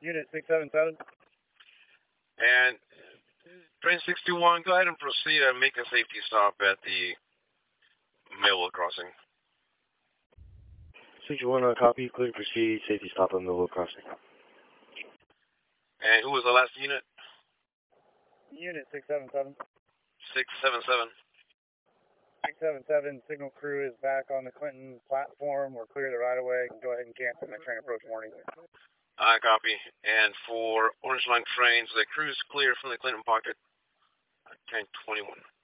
Unit 677. And train 61, go ahead and proceed and make a safety stop at the Millwood crossing. 61 on copy, clear to proceed, safety stop on Millwood crossing. And who was the last unit? Unit 677. 677. 677, signal crew is back on the Clinton platform. We're clear the right of way. Go ahead and cancel my train approach warning. I copy. And for Orange Line trains, the crew is clear from the Clinton pocket. 1021.